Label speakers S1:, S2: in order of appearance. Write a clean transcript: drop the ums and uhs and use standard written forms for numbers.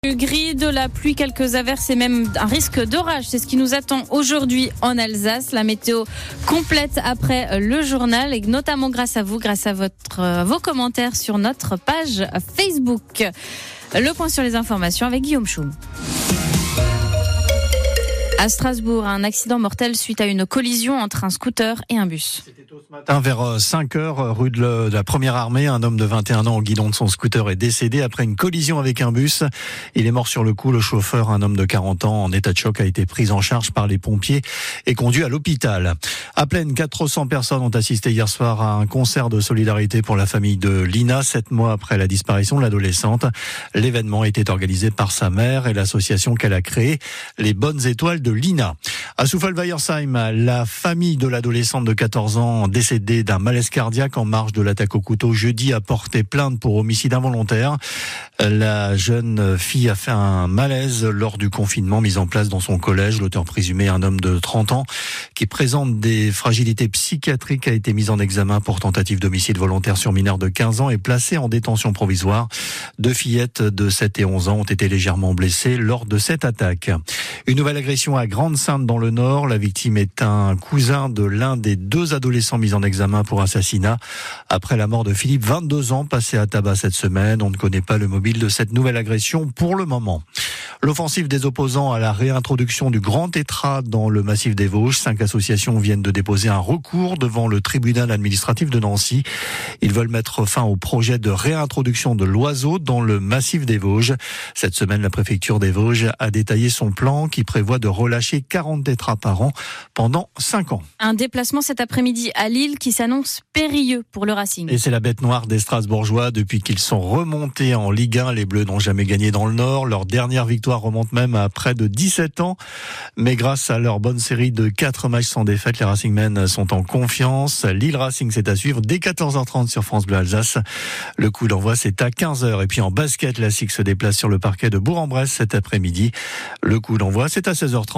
S1: Du gris, de la pluie, quelques averses et même un risque d'orage. C'est ce qui nous attend aujourd'hui en Alsace. La météo complète après le journal et notamment grâce à vous, grâce à vos commentaires sur notre page Facebook. Le point sur les informations avec Guillaume Choum. À Strasbourg, un accident mortel suite à une collision entre un scooter et un bus.
S2: C'était tôt ce matin vers 5h, rue de la Première Armée. Un homme de 21 ans au guidon de son scooter est décédé après une collision avec un bus. Il est mort sur le coup. Le chauffeur, un homme de 40 ans en état de choc, a été pris en charge par les pompiers et conduit à l'hôpital. À Plaine, 400 personnes ont assisté hier soir à un concert de solidarité pour la famille de Lina, 7 mois après la disparition de l'adolescente. L'événement était organisé par sa mère et l'association qu'elle a créée, les Bonnes Étoiles de Lina. À Soufal-Weiersheim, la famille de l'adolescente de 14 ans décédée d'un malaise cardiaque en marge de l'attaque au couteau jeudi a porté plainte pour homicide involontaire. La jeune fille a fait un malaise lors du confinement mis en place dans son collège. L'auteur présumé, un homme de 30 ans qui présente des fragilités psychiatriques, a été mis en examen pour tentative d'homicide volontaire sur mineur de 15 ans et placé en détention provisoire. 2 fillettes de 7 et 11 ans ont été légèrement blessées lors de cette attaque. Une nouvelle agression à Grande-Synthe dans le Nord. La victime est un cousin de l'un des 2 adolescents mis en examen pour assassinat. Après la mort de Philippe, 22 ans, passé à tabac cette semaine. On ne connaît pas le mobile de cette nouvelle agression pour le moment. L'offensive des opposants à la réintroduction du grand tétra dans le massif des Vosges. 5 associations viennent de déposer un recours devant le tribunal administratif de Nancy. Ils veulent mettre fin au projet de réintroduction de l'oiseau dans le massif des Vosges. Cette semaine, la préfecture des Vosges a détaillé son plan qui prévoit de relâcher 40 tétras par an pendant 5 ans.
S1: Un déplacement cet après-midi à Lille qui s'annonce périlleux pour le Racing.
S2: Et c'est la bête noire des Strasbourgeois. Depuis qu'ils sont remontés en Ligue 1, les Bleus n'ont jamais gagné dans le Nord. Leur dernière victoire remonte même à près de 17 ans. Mais grâce à leur bonne série de 4 matchs sans défaite, les Racingmen sont en confiance. Lille Racing, c'est à suivre dès 14h30 sur France Bleu Alsace. Le coup d'envoi, c'est à 15h. Et puis en basket, la SIG se déplace sur le parquet de Bourg-en-Bresse cet après-midi. Le coup d'envoi, c'est à 16h30.